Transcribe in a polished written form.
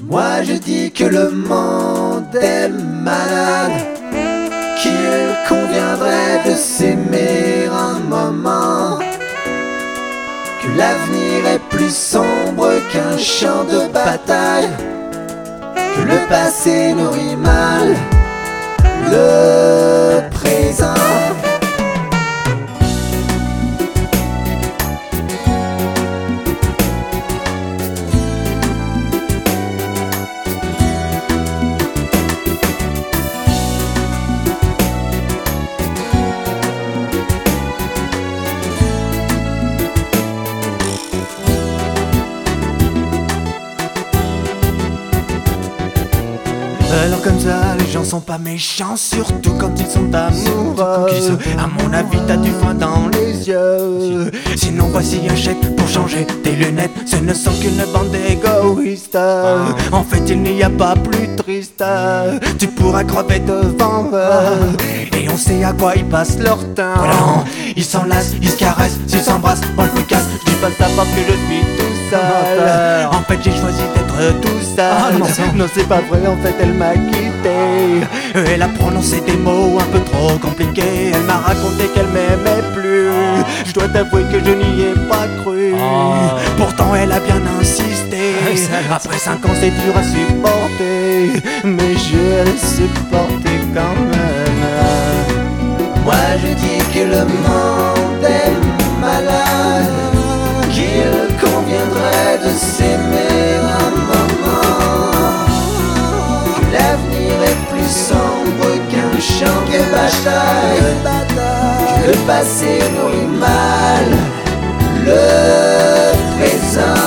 Moi je dis que le monde est malade, qu'il conviendrait de s'aimer un moment, que l'avenir est plus sombre qu'un champ de bataille, que le passé nourrit mal le présent. Alors comme ça, les gens sont pas méchants, surtout quand ils sont amoureux. À mon avis, t'as du foin dans les yeux. Sinon voici un chèque pour changer tes lunettes. Ce ne sont qu'une bande d'égoïstes. En fait, il n'y a pas plus triste. Tu pourras crever devant eux, et on sait à quoi ils passent leur temps. Ils s'enlacent, ils se caressent, ils s'embrassent, on le casse. Je dis pas ça parce que je suis tout seul. En fait, j'ai choisi d'être tout seul. Non, c'est pas vrai, en fait, elle m'a quitté. Elle a prononcé des mots un peu trop compliqués. Elle m'a raconté qu'elle m'aimait plus. Je dois t'avouer que je n'y ai pas cru. Pourtant elle a bien insisté. Après 5 ans c'est dur à supporter, mais je l'ai supporté quand même. Moi je dis que le monde est malade, qu'il conviendrait de s'aimer un moment, que l'avenir est plus sombre qu'un champ de bataille, que le passé nourrit mal le présent.